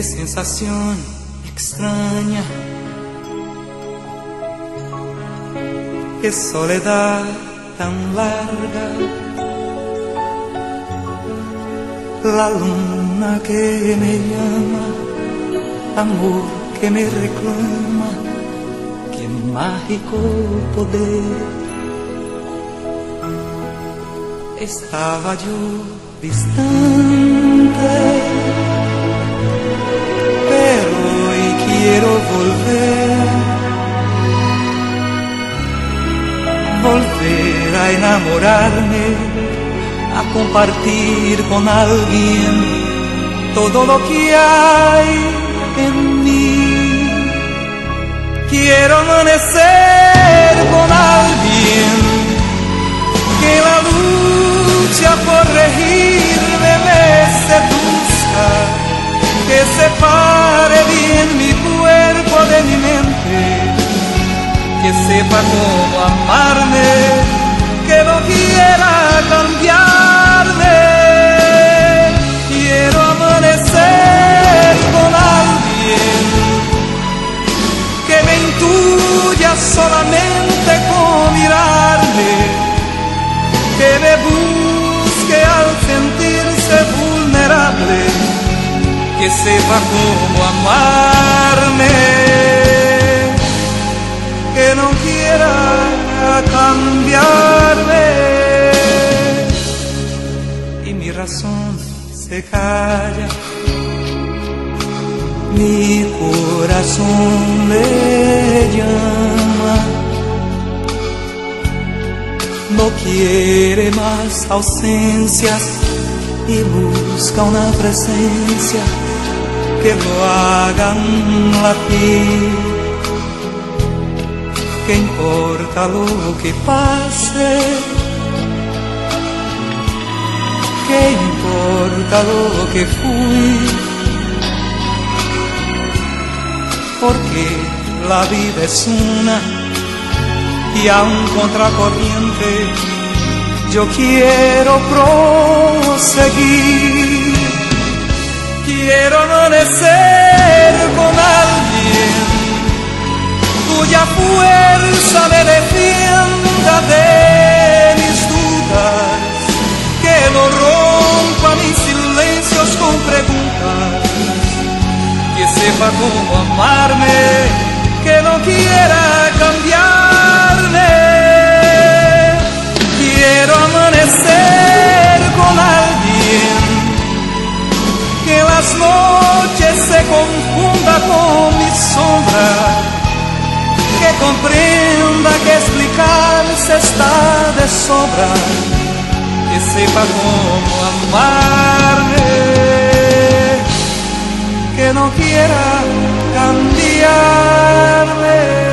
qué sensación extraña, qué soledad tan larga. La luna que me llama, amor que me reclama, qué mágico poder. Estaba yo distante, pero hoy quiero volver a enamorarme, a compartir con alguien todo lo que hay en mí. Quiero amanecer con alguien que la lucha por regirme me seduzca, que separe bien mi cuerpo de mi mente, que sepa cómo amarme, que no quiera cambiarme. Quiero amanecer con alguien que me intuya solamente con mirarme, que me busque al sentirse vulnerable, que sepa cómo amarme, que no quiera cambiarme. Y mi razón se calla, mi corazón le llama, no quiere más ausencias y busca una presencia que lo hagan latir. ¿Qué importa lo que pase? ¿Qué importa lo que fui? Porque la vida es una y aun contracorriente yo quiero proseguir. Quiero amanecer con alguien cuya fuerza me defienda de mis dudas, que no rompa mis silencios con preguntas, que sepa cómo amarme, que no quiera cambiarme. Quiero amanecer con alguien que las noches se confunda con mi sombra, que comprenda que explicarse está de sobra, que sepa cómo amarme, que no quiera cambiarme.